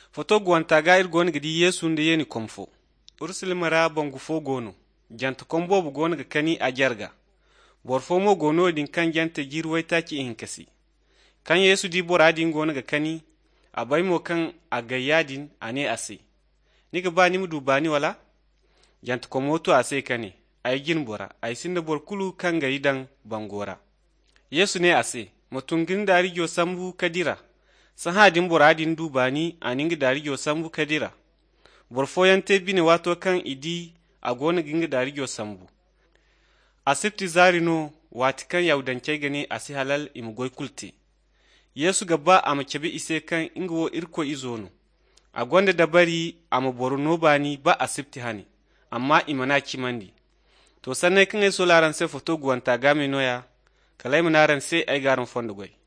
Foto gwanta ir gon gidi Yesu nda yeni komfo. Ursulima ra bongu fo gono. Janta kombo bu gon ga kani a jarga. Borfo mo gono din kan janta jirwai taki ihinkasi. Kan Yesu di bora din gon ga kani a bai mo kan a gayyadin ane ase. Niga ba ni mudu bani wala? Janta komoto ase kane. Ay gin bora ay sinda bor kulu kan ga idan bangora. Yesu ne ase mutungin dari jo sambu kadira. Sahadin boradin dubani aningi dari jo sambu kadira. Borfoyante bine wato kan idi a gona ginga dari jo sambu. Asibti zarino wati kan yaudance gane asi halal imgoy kulte. Yesu gaba ama kebe ise kan ingo irko izono. A gonda dabari ama boruno bani ba asibti hani. Amma imana kimandi. To sannan kan ay solaran se foto guwanta game noya. Kalai munaran se ay garan fondo goy.